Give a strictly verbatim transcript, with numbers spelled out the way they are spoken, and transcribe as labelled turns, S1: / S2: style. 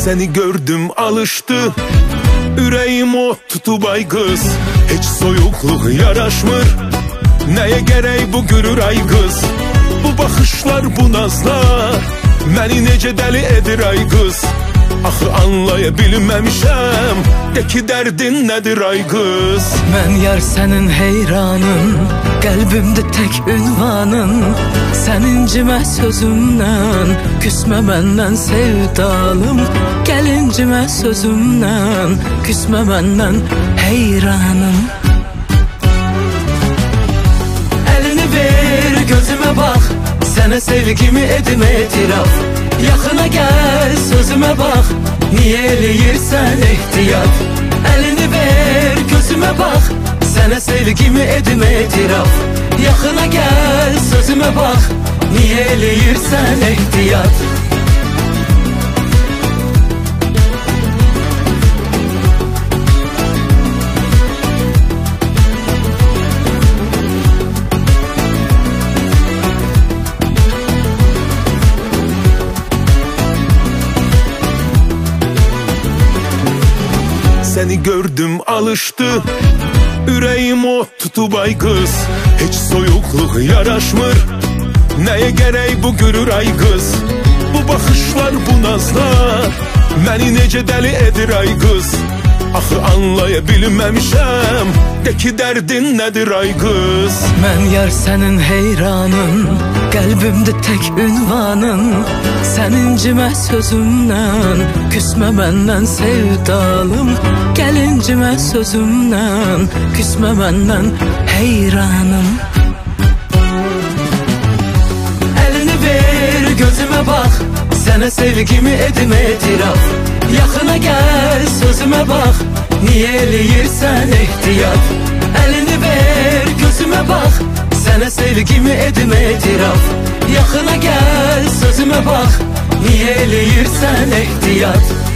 S1: Seni gördüm alıştı Ürəyim o tutub ay qız Heç soyuqluq yaraşmır Nəyə gərək bu gürür ay qız Bu baxışlar, bu nazlar Məni necə dəli edir ay qız Axı anlaya bilməmişəm De ki dərdin nədir ay qız
S2: Mən yar sənin heyranın Qəlbimdə tək ünvanın Sənincimə sözümdən Küsmə məndən sevdalım Gəlincimə sözümdən Küsmə məndən heyranım Əlini ver gözümə bax Sənə sevgimi edim etiraf Yaxına gəl sözümə bax Niyə eləyirsən ehtiyat Əlini ver gözümə bax Sənə sevgimi edim etiraf Yaxına gəl sözümə bax Niyə eləyirsən ehtiyat
S1: Seni gördüm alıştı Ürəyim o tutub ay qız Heç soyuqluq yaraşmır Nəyə gərək bu gürür ay qız Bu baxışlar, bu nazlar Məni necə dəli edir ay qız Axı anlaya bilməmişəm De ki dərdin nədir ay qız
S2: Mən yar sənin heyranın Qəlbimdə tək ünvanın Sənincimə sözümdən Küsmə məndən sevdalım Gəlincimə sözümdən Küsmə məndən heyranım
S3: Əlini ver gözümə bax Sənə sevgimi edim etiraf Yaxına gəl sözümə bax Niyə eləyirsən ehtiyat Əlini ver gözümə bax Sənə sevgimi edim etiraf Yaxına gəl sözümə bax Niyə eləyirsən ehtiyat